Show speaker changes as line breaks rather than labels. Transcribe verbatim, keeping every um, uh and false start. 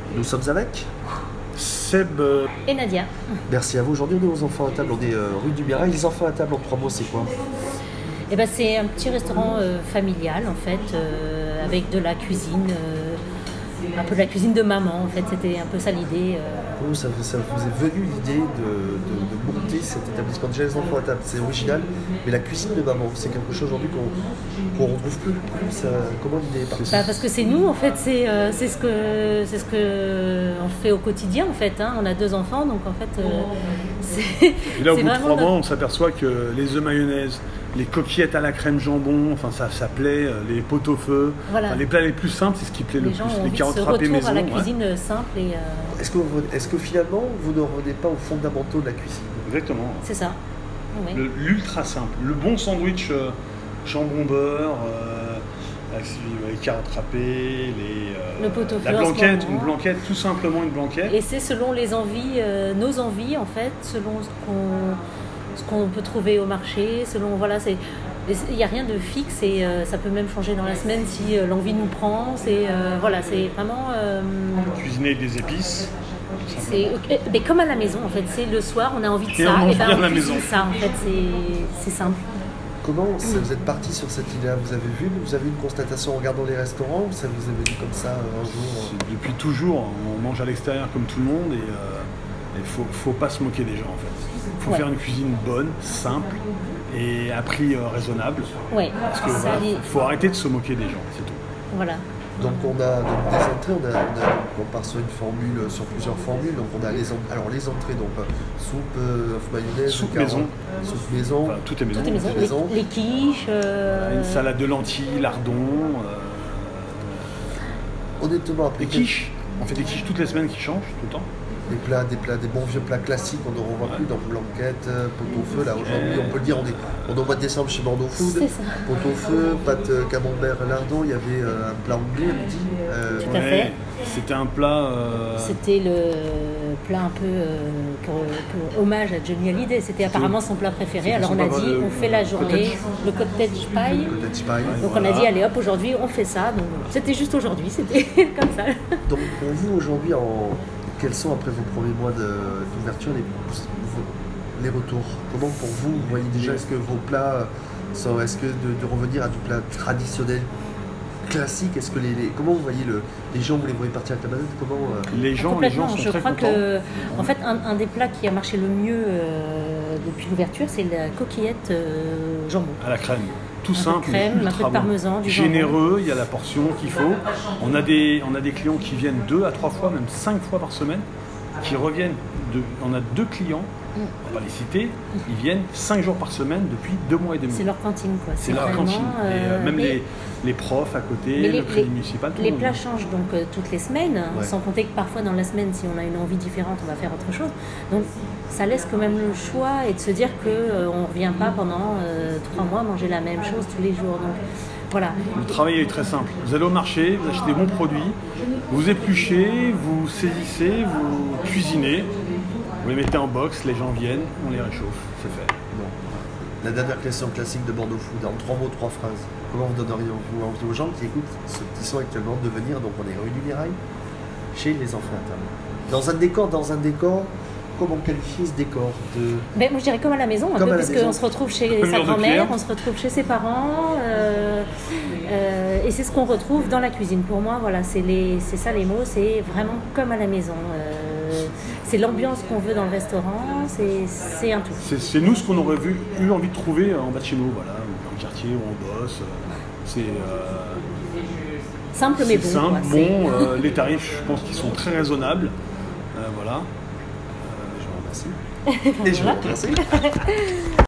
Nous sommes avec
Seb euh...
et Nadia.
Merci à vous. Aujourd'hui, on est aux enfants à table. On est euh, rue du Mirail. Les enfants à table, en trois mots, c'est quoi?
Eh ben, c'est un petit restaurant euh, familial, en fait, euh, avec de la cuisine, euh, un peu de la cuisine de maman, en fait. C'était un peu ça l'idée. Euh...
Comment ça, ça vous est venu l'idée de, de, de monter cet établissement? Déjà, les enfants à table, c'est original, mais la cuisine de maman, c'est quelque chose aujourd'hui qu'on ne retrouve plus. Ça, comment l'idée est partie?
Bah, parce que c'est nous, en fait, c'est, euh, c'est, ce que, c'est ce qu'on fait au quotidien, en fait. Hein. On a deux enfants, donc en fait, euh, c'est.
Et là, au
c'est
bout de trois
notre...
mois, on s'aperçoit que les œufs mayonnaise, les coquillettes à la crème jambon, enfin ça, ça plaît, les pot-au-feu,
voilà.
Enfin, les plats les plus simples, c'est ce qui plaît
les
le
gens
plus.
Ont
les carottes râpées maison.
À la
ouais.
cuisine simple et. Euh...
Est-ce que, vous, est-ce que finalement, vous ne revenez pas aux fondamentaux de la cuisine?
Exactement.
C'est ça. Oui.
Le, l'ultra simple, le bon sandwich euh, jambon beurre, euh, avec les carottes râpées, les, euh,
le pot-au-feu,
la blanquette, une blanquette, tout simplement une blanquette.
Et c'est selon les envies, euh, nos envies en fait, selon ce qu'on, ce qu'on peut trouver au marché, selon voilà, c'est, il n'y a rien de fixe et euh, ça peut même changer dans la semaine si euh, l'envie nous prend. C'est euh, voilà, c'est vraiment euh,
cuisiner avec des épices.
C'est, mais comme à la maison en fait, c'est le soir, on a envie de
et
ça,
on,
et ben on
la
cuisine
maison.
ça en fait, c'est, c'est simple.
Comment vous êtes parti sur cette idée-là? Vous avez vu, vous avez une constatation en regardant les restaurants ou ça vous est venu comme ça un jour?
C'est depuis toujours, on mange à l'extérieur comme tout le monde et il euh, ne faut, faut pas se moquer des gens en fait. Il faut ouais. faire une cuisine bonne, simple et à prix euh, raisonnable.
Ouais.
Parce qu'il voilà, faut, faut arrêter de se moquer des gens, c'est tout.
Voilà.
Donc on a donc, des entrées, on, a, on, a, on part sur une formule, sur plusieurs formules. Donc on a les entrées, alors les entrées, donc soupe, euh, mayonnaise,
soupe
carotte,
maison,
soupe maison,
enfin, tout est maison,
tout est maison.
Tout est maison.
Les, les quiches, euh...
une salade de lentilles, lardons. Euh...
Honnêtement, après
des quiches. On fait des quiches toutes les semaines qui changent tout le temps.
Des plats, des plats, des bons vieux plats classiques, on ne revoit ouais. plus, donc blanquette, pot-au-feu. Là aujourd'hui, on peut le dire, on est, on est au mois de décembre chez Bordeaux Food. Pot-au-feu, pâte camembert, lardon. Il y avait euh, un plat anglais, on dit.
Euh, Tout à fait.
Ouais, c'était un plat. Euh...
C'était le plat un peu euh, pour, pour hommage à Johnny Hallyday. C'était apparemment son plat préféré. Alors on a dit, de, on fait la journée, cottage. le cottage pie.
Cottage pie.
Donc voilà. On a dit, allez hop, aujourd'hui on fait ça. Donc c'était juste aujourd'hui, c'était comme ça.
Donc pour vous aujourd'hui en quels sont, après vos premiers mois de, d'ouverture, les, les retours? Comment pour vous, vous voyez déjà, est-ce que vos plats sont, est-ce que de, de revenir à du plat traditionnel, classique, est-ce que les, les comment vous voyez le, les gens, vous les voyez partir avec la manette? Comment euh...
les gens, les gens sont
je
très
crois
contents.
Que, en fait, un, un des plats qui a marché le mieux euh, depuis l'ouverture, c'est la coquillette euh, jambon.
À la crème. Tout
un
simple,
peu de crème, un peu de parmesan, du
généreux,
jambon.
Il y a la portion qu'il faut. On a des, on a des clients qui viennent deux à trois fois, même cinq fois par semaine, qui reviennent. De, on a deux clients, mm. on va pas les citer, ils viennent cinq jours par semaine depuis deux mois et demi.
C'est leur cantine, quoi.
C'est, c'est leur cantine. Euh, et euh, même mais, les, les profs à côté,
les,
le crédit municipal.
Les plats changent donc euh, toutes les semaines, ouais. sans compter que parfois dans la semaine, si on a une envie différente, on va faire autre chose. Donc ça laisse quand même le choix et de se dire qu'on euh, ne revient pas pendant euh, trois mois manger la même chose tous les jours. Donc, voilà.
Le travail est très simple. Vous allez au marché, vous achetez des bons produits, vous épluchez, vous saisissez, vous cuisinez, vous les mettez en box, les gens viennent, on les réchauffe, c'est fait.
Bon. La dernière question classique de Bordeaux Food, en trois mots, trois phrases. Comment vous donneriez-vous envie aux gens qui écoutent, ceux qui sont actuellement, de venir, donc on est rue du Mirail, chez les enfants à table. Dans un décor, dans un décor, comment qualifier ce décor de...
ben, moi je dirais comme à la maison, un
comme
peu, parce qu'on se retrouve chez sa grand-mère, on se retrouve chez ses parents, euh, euh, et c'est ce qu'on retrouve dans la cuisine. Pour moi, voilà, c'est, les, c'est ça les mots, c'est vraiment comme à la maison. Euh, c'est l'ambiance qu'on veut dans le restaurant, c'est, c'est un tout.
C'est, c'est nous ce qu'on aurait vu, eu envie de trouver en bas de chez nous, voilà, dans le quartier où on bosse. C'est... Euh,
simple mais
c'est
bon.
Simple,
quoi,
bon, euh, les tarifs, je pense qu'ils sont très raisonnables. Euh, voilà.
Et je vous remercie.